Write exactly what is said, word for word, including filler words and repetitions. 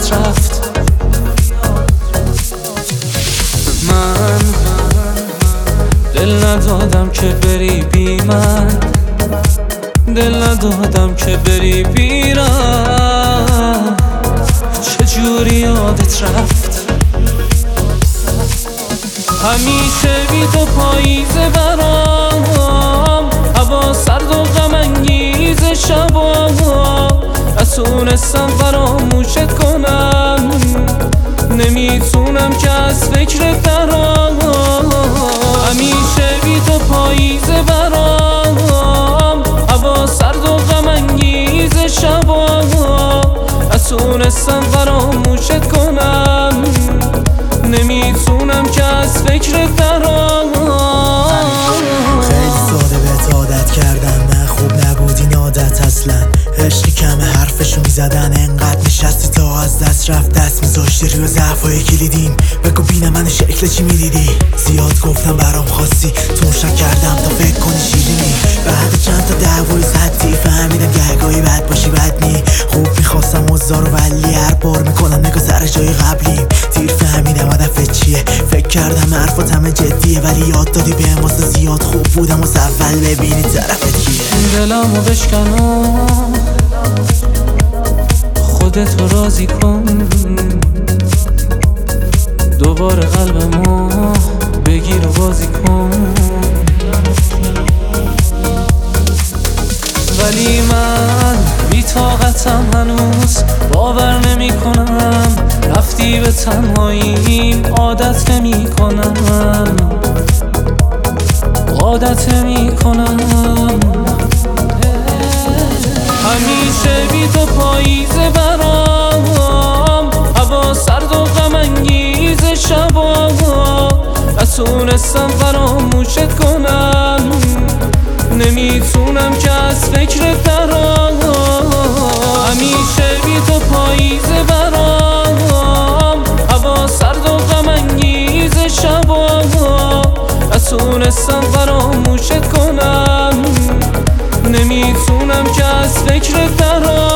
یادت رفت. من دل ندادم که بری بی من، دل ندادم که بری بیرم. چجوری یادت رفت؟ همیشه بی تو پاییزه برام، هوا سرد و غم انگیز شبا. نتونستم فراموشت کنم، نمیتونم که از فکرت درام. همیشه بی تو پاییزه برام، هوا سرد و غم انگیز شبا. نتونستم فراموشت کنم، نمیتونم که از فکرت درام. خیلی ساده بهت عادت کردم، نه خوب نبود این عادت اصلا. عشقی کم حرفشو میزدن، انقدر نشستی تا از دست رفت. دست میذاشتی روی ضعفای کلیدیم، بگو بینم منو شکل چی میدیدی. زیاد گفتم برام خواستی، تو شک کردم تا فکر کنی شیرینی. بعد چند تا دعوای زدی فهمیدم گهگاهی بد باشی بد نی. خوب میخواستم مزارو ولی هر بار میکنم نگاه سر جای قبلیم. دیر فهمیدم هدفت چیه، فکر کردم حرفات همه جدیه، ولی یاد دادی بهم واسه زیاد خوب بودم واسه اول ببینی طرفت کیه. دلمو بشکن و خودتو راضی کن، دوباره قلبمو بگیر و بازی کن. ولی من بی طاقتم هنوز، باور نمی کنم رفتی به تنهاییم. عادت نمی کنم، عادت نمی کنم. همیشه بی تو پاییزه برام، هوا سرد و غم انگیز شبا. نتونستم فراموشت کنم، نمیتونم که از فکرت درام. همیشه بی تو پاییزه برام، هوا سرد و غم انگیز شبا. نتونستم فراموشت کنم، نمیتونم که از فکرت درام.